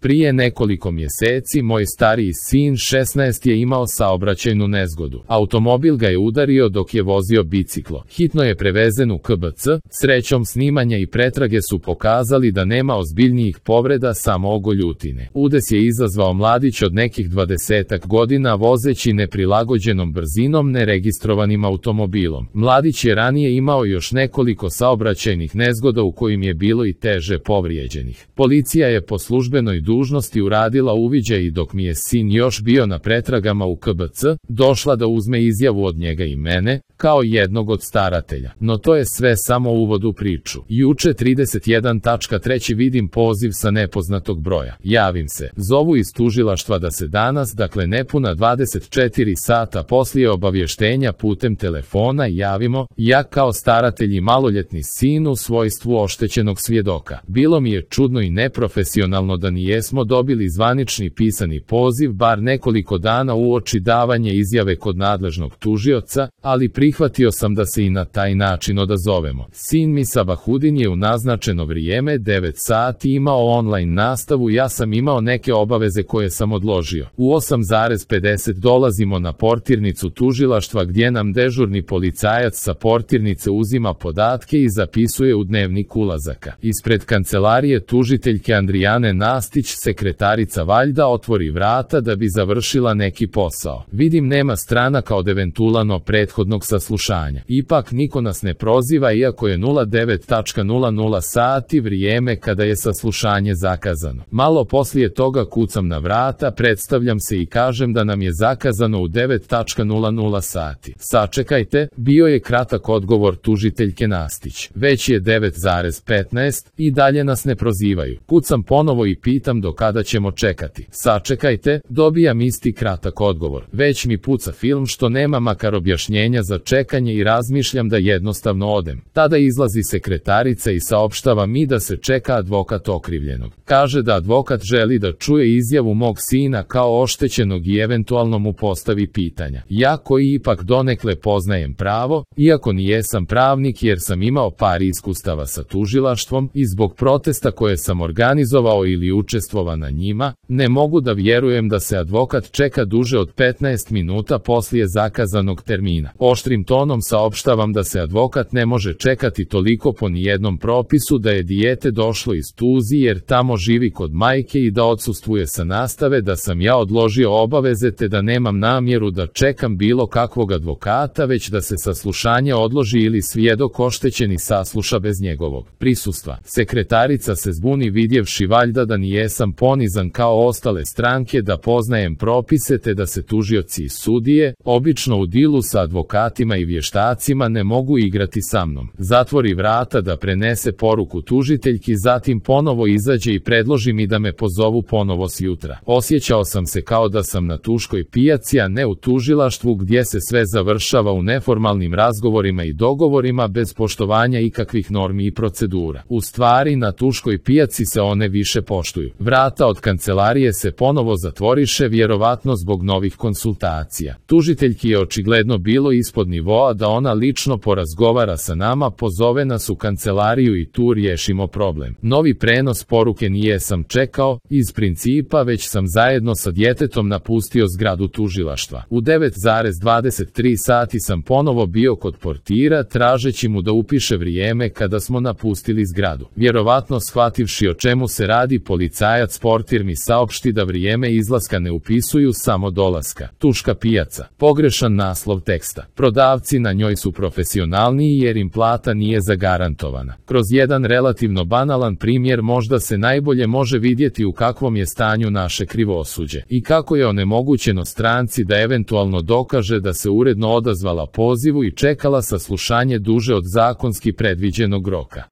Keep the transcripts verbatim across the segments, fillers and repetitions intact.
Prije nekoliko mjeseci moj stariji sin šesnaest je imao saobraćajnu nezgodu. Automobil ga je udario dok je vozio biciklo. Hitno je prevezen u K B C, srećom snimanja i pretrage su pokazali da nema ozbiljnijih povreda, samo ogoljutine. Udes je izazvao mladić od nekih dvadesetak godina vozeći neprilagođenom brzinom neregistrovanim automobilom. Mladić je ranije imao još nekoliko saobraćajnih nezgoda u kojim je bilo i teže povrijeđenih. Policija je po službenoj dužnosti uradila uviđaj i dok mi je sin još bio na pretragama u K B C, došla da uzme izjavu od njega i mene, kao jednog od staratelja. No to je sve samo uvod u priču. Juče trideset jedan tri vidim poziv sa nepoznatog broja. Javim se. Zovu iz tužilaštva da se danas, dakle nepuna dvadeset četiri sata poslije obavještenja putem telefona javimo, ja kao staratelj i maloljetni sin u svojstvu oštećenog svjedoka. Bilo mi je čudno i neprofesionalno da nijesmo dobili zvanični pisani poziv bar nekoliko dana uoči davanje izjave kod nadležnog tužioca, ali prihvatio sam da se i na taj način odazovemo. Sin mi Sabahudin je u naznačeno vrijeme devet sati imao online nastavu, ja sam imao neke obaveze koje sam odložio. U osam zarez pedeset dolazimo na portirnicu tužilaštva gdje nam dežurni policajac sa portirnice uzima podatke i zapisuje u dnevnik ulazaka. Ispred kancelarije tužiteljke Andrijane Nastić sekretarica valjda otvori vrata da bi završila neki posao. Vidim nema stranaka od eventualno prethodnog saslušanja. Ipak niko nas ne proziva iako je nula devet nula nula sati vrijeme kada je saslušanje zakazano. Malo poslije toga kucam na vrata, predstavljam se i kažem da nam je zakazano u devet nula nula sati. Sačekajte, bio je kratak odgovor tužiteljke Nastić. Već je devet zarez petnaest i dalje nas ne prozivaju. Kucam ponovo i pitam do kada ćemo čekati. Sačekajte, dobijam isti kratak odgovor. Već mi puca film što nema makar objašnjenja za čekanje i razmišljam da jednostavno odem. Tada izlazi sekretarica i saopštava mi da se čeka advokat okrivljenog. Kaže da advokat želi da čuje izjavu mog sina kao oštećenog i eventualno mu postavi pitanja. Ja koji ipak donekle poznajem pravo, iako nijesam pravnik jer sam imao par iskustava sa tužilaštvom i zbog protesta koje sam organizovao ili učestvovao na njima, ne mogu da vjerujem da se advokat čeka duže od petnaest minuta poslije zakazanog termina. Oštrim tonom saopštavam da se advokat ne može čekati toliko po nijednom propisu, da je dijete došlo iz Tuzi jer tamo živi kod majke i da odsustvuje sa nastave, da sam ja odložio obaveze te da nemam namjeru da čekam bilo kakvog advokata, već da se saslušanje odloži ili svjedok oštećeni sasluša bez njegovog prisustva. Sekretarica se zbuni vidjevši valjda da nijesam ponizan kao ostale stranke, da poznajem propise te da se tužioci i sudije, obično u dilu sa advokatima i vještacima, ne mogu igrati sa mnom. Zatvori vrata da prenese poruku tužiteljki, zatim ponovo izađe i predloži mi da me pozovu ponovo s jutra. Osjećao sam se kao da sam na Tuškoj pijaci, a ne u tužilaštvu gdje se sve završava u neformalnim razgovorima i dogovorima bez poštovanja ikakvih normi i procedura. U stvari, na Tuškoj pijaci se one više poštuju. Vrata od kancelarije se ponovo zatvoriše, vjerovatno zbog novih konsultacija. Tužiteljki je očigledno bilo ispod nivoa da ona lično porazgovara sa nama, pozove nas u kancelariju i tu riješimo problem. Novi prenos poruke nijesam čekao, iz principa, već sam zajedno sa djetetom napustio zgradu tužilaštva. U devet zarez dvadeset tri sati sam ponovo bio kod portira, tražeći mu da upiše vrijeme kada smo napustili zgradu. Vjerovatno shvativši o čemu se radi, policajac portir mi saopšti da vrijeme izlaska ne upisuju, samo dolaska. Tuška pijaca. Pogrešan naslov teksta. Prodavci na njoj su profesionalniji jer im plata nije zagarantovana. Kroz jedan relativno banalan primjer možda se najbolje može vidjeti u kakvom je stanju naše krivosuđe i kako je onemogućeno stranci da eventualno dokaže da se uredno odazvala pozivu i čekala saslušanje duže od zakonski predviđenog roka.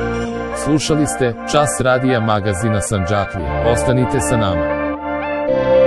Slušali ste Čas radija magazina Sandžaklija. Ostanite sa nama.